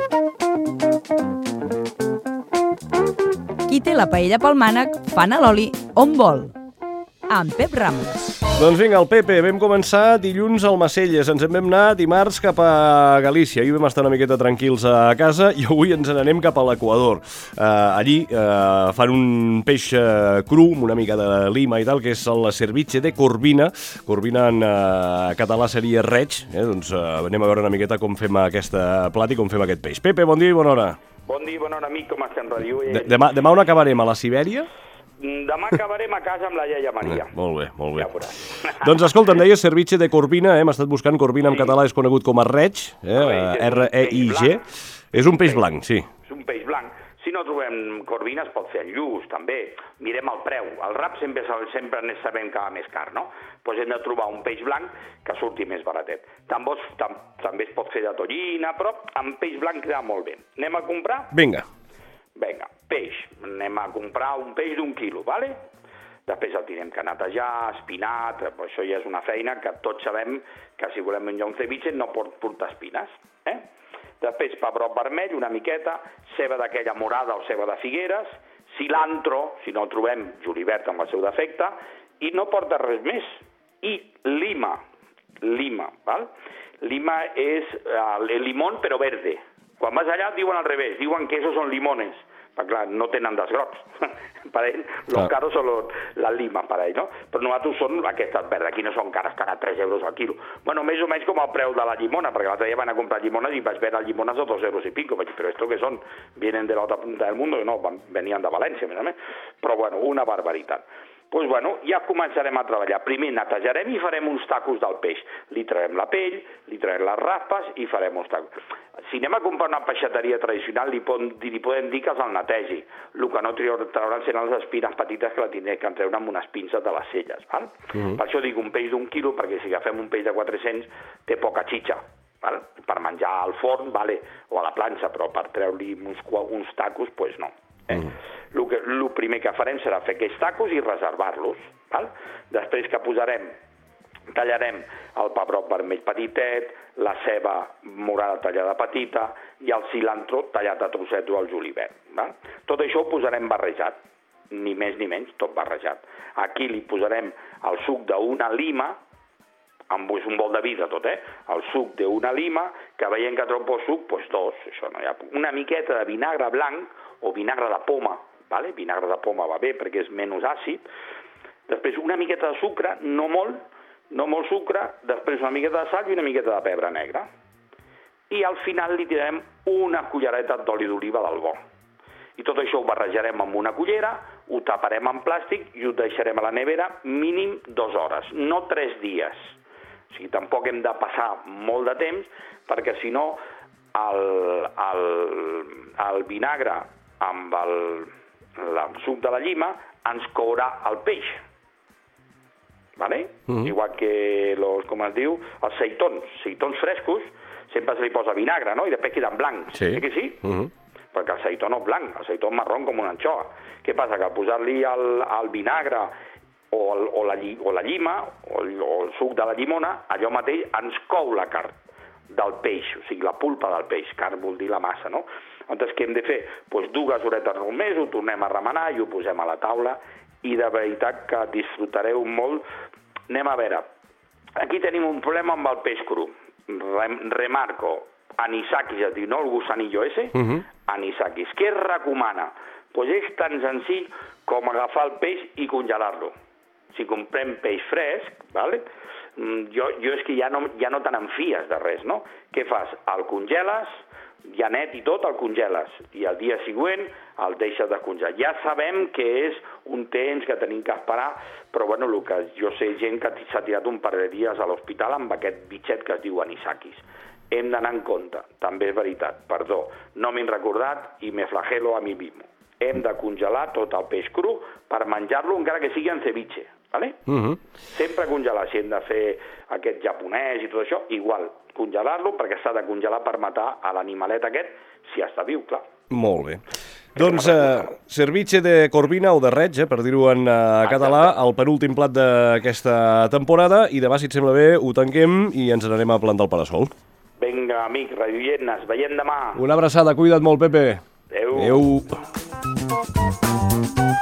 Qui té la paella pel mànec, fan a l'oli on vol. Amb Pep Ramos. Doncs vinga, el Pepe, vam començar dilluns al Macelles, ens en vam anar dimarts cap a Galícia, ahir vam estar una miqueta tranquils a casa i avui ens n'anem cap a l'Equador. Allí fan un peix cru amb una mica de lima i tal, que és el ceviche de corvina. Corvina en català seria reig, doncs anem a veure una miqueta com fem aquest plat i com fem aquest peix. Pepe, bon dia i bona hora. Bon dia, bona hora, amic, com estem, ràdio? Demà on acabarem? A la Sibèria? Demà acabarem a casa amb la iaia Maria. Molt bé, molt bé. Ja veuràs. Doncs escolta, em deies ceviche de corvina, hem estat buscant corvina en català, és conegut com a reig, R-E-I-G. És un peix blanc, sí. És un peix blanc. Si no trobem corvina es pot fer en lluç, també. Mirem el preu. El rap sempre sabem que va més car, no? Doncs hem de trobar un peix blanc que surti més baratet. També es pot fer de tonyina, però amb peix blanc queda molt bé. Anem a comprar? Vinga, peix. Anem a comprar un peix d'1 quilo, vale? Després el tindrem que netejar, espinat, això ja és una feina que tots sabem que si volem menjar un ceviche no pot portar espines, Després pebrot vermell, una miqueta, ceba d'aquella morada o ceba de Figueres, cilantro, si no el trobem, julivert amb el seu defecte, i no porta res més. I lima, val? Lima és el limón però verde. Quan vas allà et diuen al revés, diuen que esos son limones, perquè clar, no tenen dels grocs. Per ell, los caros són la lima, per ell, no? Però nosaltres són aquestes verdes, aquí no són cares, estan a 3 euros al quilo. Bueno, més o menys com el preu de la llimona, perquè l'altre dia van a comprar llimones i vaig veure llimones a 2 euros y pico, però esto que són? Vienen de la otra punta del mundo, no, venien de València, a més. Però bueno, una barbaritat. Doncs bueno, ja començarem a treballar. Primer netejarem i farem uns tacos del peix. Li traiem la pell, li traiem les raspes i farem uns tacos. Si anem a comprar una peixateria tradicional, li podem dir que els el netegi. El que no trauran seran les espines petites que la tindrem que treure amb unes pinces de les celles. Val? Per això dic un peix d'1 quilo, perquè si agafem un peix de 400 té poca xitxa. Val? Per menjar al forn, vale, o a la planxa, però per treure-li uns tacos, doncs no. El primer que farem serà fer aquests tacos i reservar-los. Després que tallarem el pebrot vermell petitet, la ceba morada tallada petita i el cilantro tallat a trossets o el julivert. Tot això ho posarem barrejat, ni més ni menys, tot barrejat. Aquí li posarem el suc d'una lima, amb un bol de vidre tot, el suc d'una lima, que veiem que trobo suc, doncs 2, això no hi ha. Una miqueta de vinagre blanc o vinagre de poma, vinagre de poma va bé perquè és menys àcid. Després una miqueta de sucre, no molt sucre, després una miqueta de sal i una miqueta de pebre negre. I al final li tirarem una cullereta d'oli d'oliva del bo. I tot això ho barrejarem amb una cullera, ho taparem en plàstic i ho deixarem a la nevera mínim 2 hores, no 3 dies. O sigui, tampoc hem de passar molt de temps, perquè si no el vinagre amb el suc de la llima ens courà el peix. Vale? Igual que, com es diu, els seitons frescos, sempre se li posa vinagre, no? I després queden blancs. Sí. Que sí? Perquè el seitó no és blanc, el seitó és marró com una anxova. Què passa? Que al posar-li el vinagre o la llima o el suc de la llimona, allò mateix ens cou la carn del peix, o sigui, la pulpa del peix. Carn vol dir la massa, no? Llavors, què hem de fer? Doncs 2 horetes només, ho tornem a remenar i ho posem a la taula i de veritat que disfrutareu molt. Anem a veure, aquí tenim un problema amb el peix cru. Remarco, anisakis, es diu, no el gusanillo ese? Anisakis. Què es recomana? Doncs és tan senzill com agafar el peix i congelar-lo. Si comprem peix fresc, vale? Jo és que ja no te n'enfies de res, no? Què fas? El congeles, ja net i tot el congeles, i el dia següent el deixes de congelar. Ja sabem que és un temps que tenim que esperar, però bueno, el que jo sé gent que s'ha tirat un parell de dies a l'hospital amb aquest bitxet que es diu anisakis. Hem d'anar en compte, també és veritat, perdó, no m'he recordat i me flagelo a mi mismo. Hem de congelar tot el peix cru per menjar-lo encara que sigui en ceviche. Vale? Sempre congelar, si hem de fer aquest japonès i tot això, igual, congelar-lo perquè s'ha de congelar per matar a l'animalet aquest si està viu, clar. Molt bé. Doncs ceviche de corvina o de reig, per dir-ho en català, el penúltim plat d'aquesta temporada, i demà, si et sembla bé, ho tanquem i ens n'anem a plantar el parasol. Vinga. Vinga, amic, radioient, ens veiem demà. Una abraçada, cuida't molt, Pepe. Adéu. Adéu.